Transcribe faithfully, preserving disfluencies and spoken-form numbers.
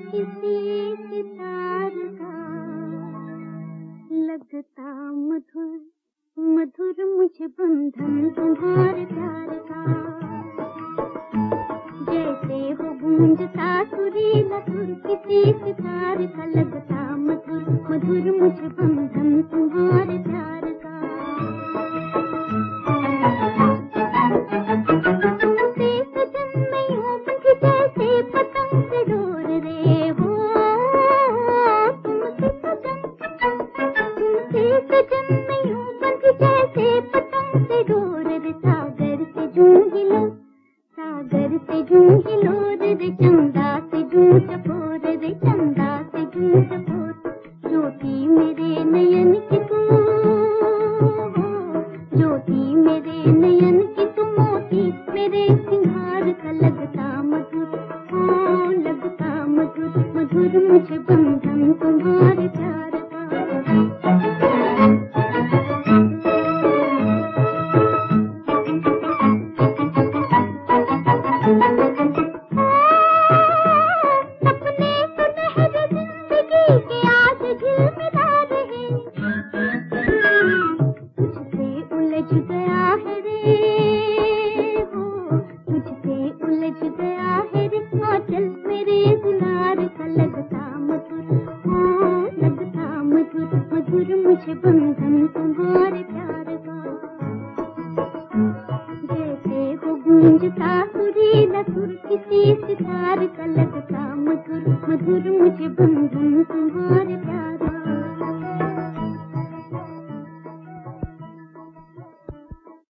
किसी सितार का लगता मधुर मधुर मुझे बंधन तुम्हारे प्यार का। जैसे हो गूंजता सुरीला सुर किसी सितार का लगता मधुर मधुर मुझे बंधन तुम्हारे प्यार का। तुमसे सजन मैं यूं पंख जैसे पतंग से डोर रे हो। तुमसे सजन तुमसे सजन मैं यूं पंख जैसे पतंग से डोर रे। सागर से जूं हिलो सागर से जूं हिलो रे चंदा से जूं चकोर रे चंदा से जूं चकोर। ज्योति मेरे नयन की तू ज्योति मेरे नयन की तू मोती मेरे सिंगार का लगता मधुर ओ लगता मधुर मधुर मुझे बंधन तुम्हारे प्यार का। सपने सुनहरे जिंदगी के आज झिलमिला रहे। तुझसे उलझ गया है रे हो तुझसे उलझ गया है रे आंचल मेरे दुलार का लगता मधुर ओ लगता मधुर मधुर मुझे बंधन तुम्हारे प्यार का। जैसे हो गूंजता सुरीला सुर किसी सितार का लगता मधुर मधुर मुझे बंधन तुम्हारे प्यार